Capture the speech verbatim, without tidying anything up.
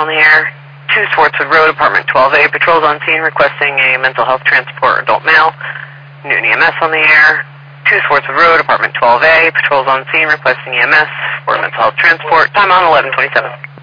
on the air. two Swartzwood Road, Apartment twelve A, patrols on scene requesting a mental health transport, adult male. Newton E M S on the air. two Swartzwood Road, Apartment twelve A, patrols on scene requesting E M S for mental health transport. Time on eleven twenty-seven.